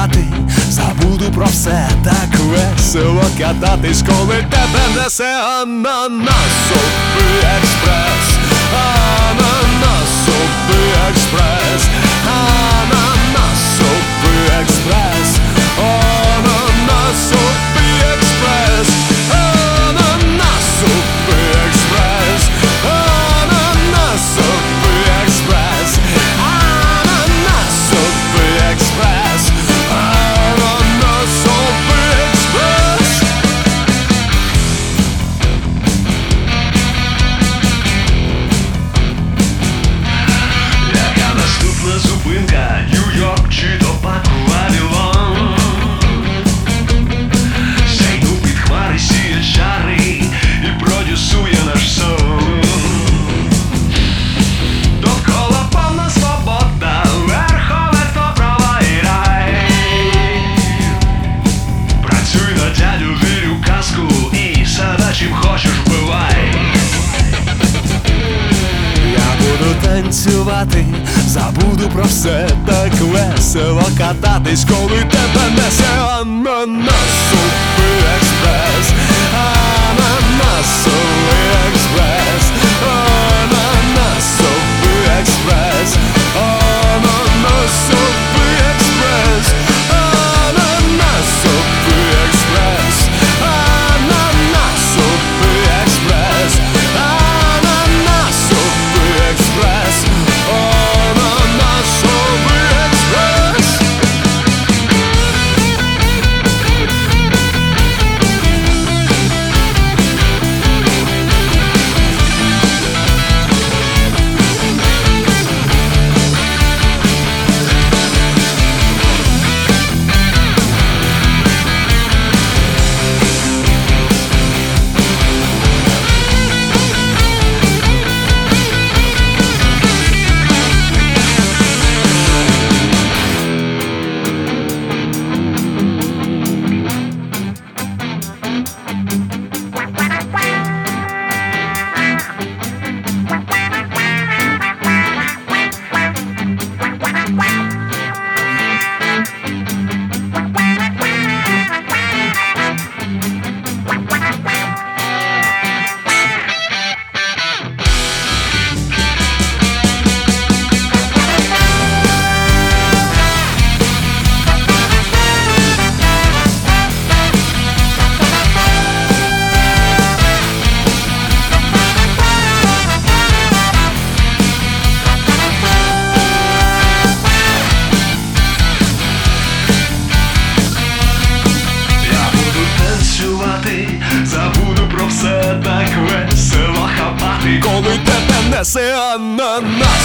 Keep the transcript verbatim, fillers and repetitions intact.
танцювати, забуду про все, так весело кататись, коли тебе несе ананасовий експрес, ананасовий експрес, ананасовий експрес, ананасовий експрес, ананасовий експрес, ананасовий експрес, ананасовий експрес, ананасовий експрес. Яка наступна зупинка? Нью-Йорк чи то Паку Вавилон? Зайду під хмари, сіє чари і продюсує наш сон. Довкола повна свобода, верховенство права і рай. Працюй на дядю, вірю в казку і себе чим хочеш вбивай. Я буду танцювати, забуду про все, так весело кататись, коли тебе несе ананасовий експрес, ананасовий експрес, ананасовий експрес, ананасовий експрес, ананасовий експрес, ананасовий експрес, ананасовий експрес, ананасовий експрес. Забуду про все, так весело хапати, Коли тебе несе ананас.